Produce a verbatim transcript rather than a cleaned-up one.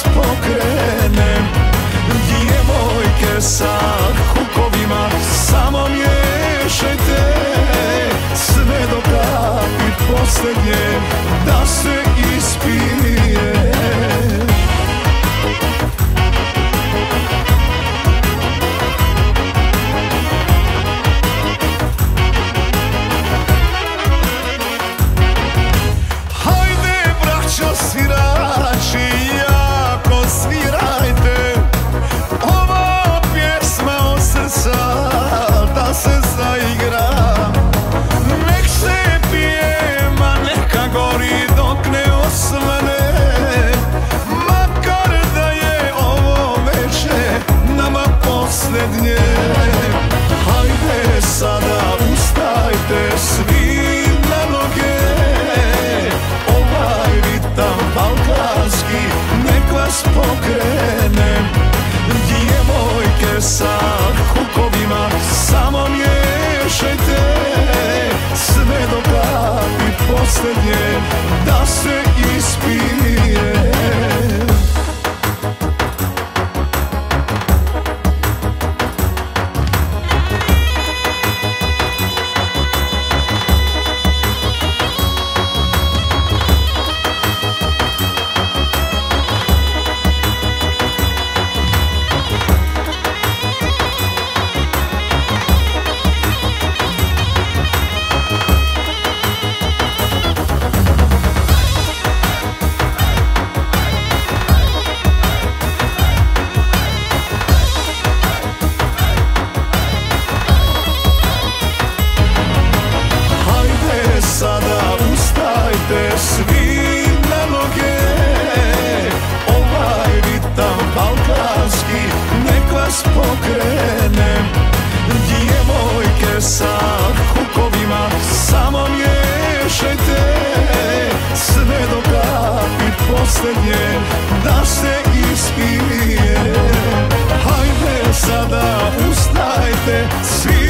vas pokrenem. Djevojke sa hukovima, samo miješajte sve do kapi posljednje da se ispije. Svirači, jako svirajte, ova pjesma od srca da se zaigra. Nek se pije, ma neka gori dok ne osvane, makar da je ovo veče nama posljednje. Hajde sada ustajte svi na noge, balkanski, nek vas pokrenem. Djevojke sa hukovima, samo miješajte sve do kapi posljednje da se ispije. Sada ustajte svi na noge, ovaj ritam balkanski nek vas pokrenem. Djevojke sa hukovima, samo miješajte sve do kapi posljednje da se ispije. Hajde sada ustajte svi